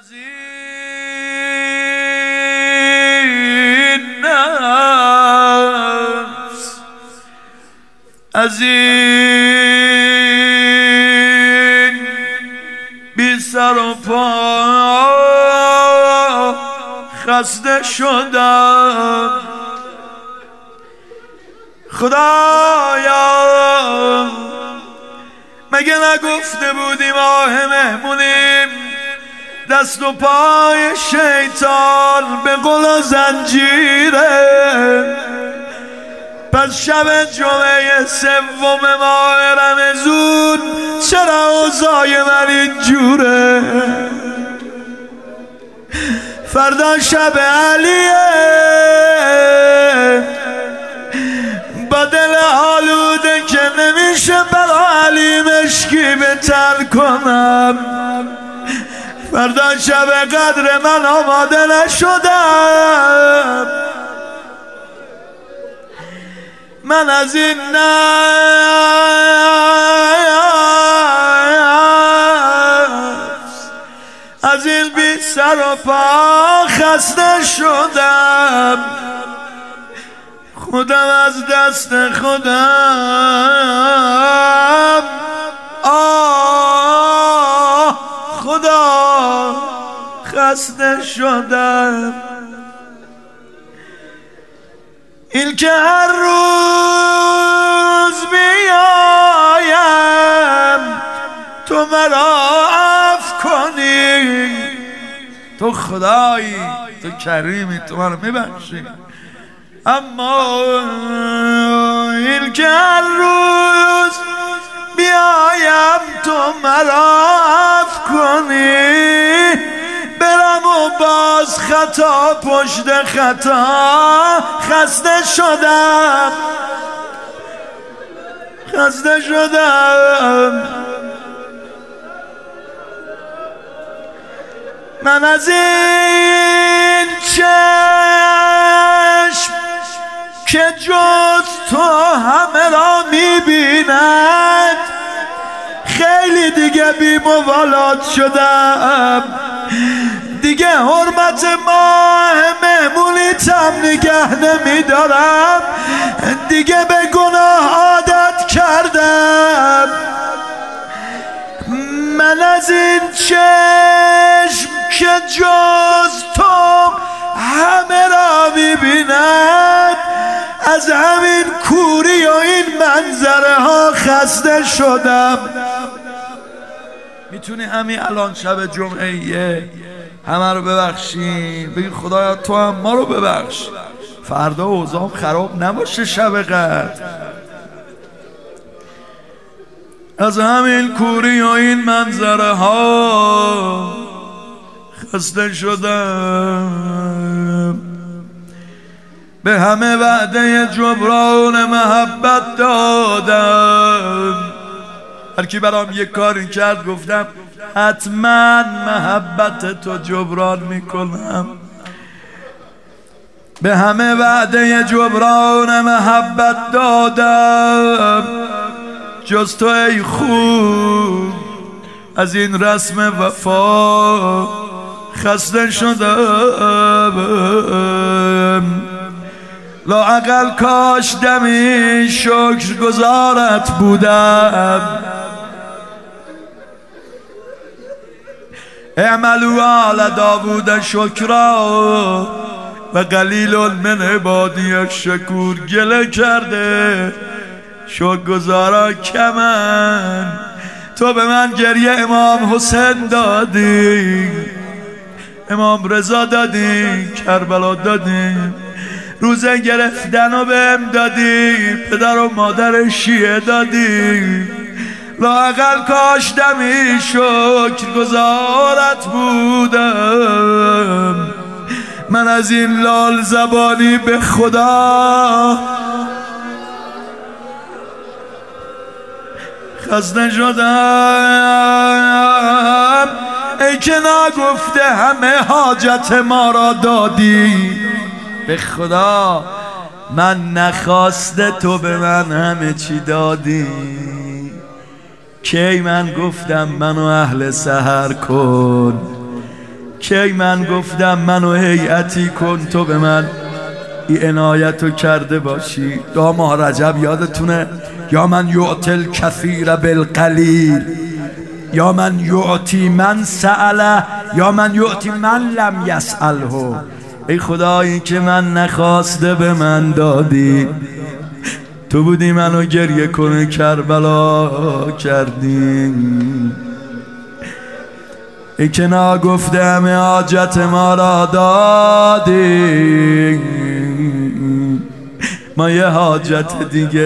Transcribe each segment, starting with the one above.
از این نفس، از این بی سر و پا خسته شدم. خدایا مگه نگفته بودی ماه مهمونیم دست و پای شیطان به قل و زنجیره؟ پس شب جمعه سوم ماه رمضان چرا اوضاع من اینجوره؟ فردا شب علیه با دل آلوده که نمیشه برا علی مشکی بتن کنم. فردا شب قدر من آماده نشدم. من از این نفس، از این بی سر و پا خسته شدم. خودم از دست خودم خدا خسته شدم. این که هر روز بیایم تو مرا عفو کنی، تو خدایی، تو کریمی، تو منو میبخشی. اما این که هر روز بیایم تو مرا عفو کنی، برم و باز خطا پشت خطا خسته شدم، خسته شدم. من از این چشم که جز تو همه را میبیند خیلی دیگه بی موالات شدم. دیگه حرمت ماه مهمونیتم نگه نمیدارم، دیگه به گناه عادت کردم. من از این چشم که جز تو همه را میبیند از همین کوری و این منظره ها خسته شدم. میتونی همین الان شب جمعه همه رو ببخشی، بگی خدایا تو هم ما رو ببخش، فردا اوضاع خراب نباشه شب قدر. از همین کوری و این منظره ها خسته شدم. به همه وعده جبران محبت دادم. هر کی برام یک کاری کرد گفتم حتما محبت تو جبران میکنم. به همه وعده جبران محبت دادم، جز تو ای خوب از این رسم وفا خسته شدم. لااقل کاش دمی شکر گزارت بودم. اعملوا آل داوود شکرا و قلیل من عبادی الشکور. گله کرده شکر گزارا کمن، تو به من گریه امام حسین دادی، امام رضا دادی، کربلا دادی، روزه گرفتن و بهم دادی، پدر و مادر شیعه دادی. لااقل کاش دمی شکر گزارت بودم. من از این لال زبانی به خدا خسته شدم. ای که نگفته همه حاجت ما را دادی، به خدا من نخواسته تو به من همه چی دادی. کی من گفتم منو اهل سحر کن، کی من گفتم منو هیئتی کن تو به من این عنایتو کرده باشی؟ یا ماه رجب یادتونه؟ یا من یعطی الکثیر بالقلیل، یا من یعطی من سأله، یا من یعطی من لم یسأله. ای خدایی که من نخواسته به من دادی، تو بودی منو گریه کنه کربلا کردی. ای که نگفته همه حاجت ما را دادی، ما یه حاجت دیگه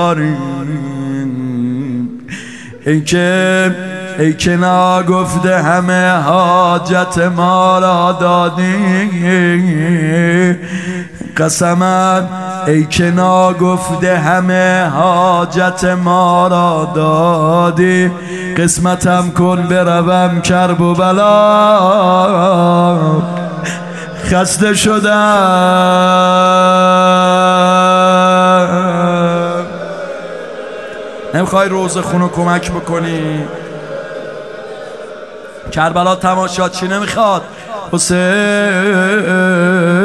داریم. ای که نگفته همه حاجت ما را دادی، قسمم ای که نگفته همه حاجت ما را دادی، قسمتم کن بروم کرب و بلا، خسته شدم. نمیخوای روزه خونو کمک بکنی؟ کربلا تماشا چی نمیخواد؟ حسین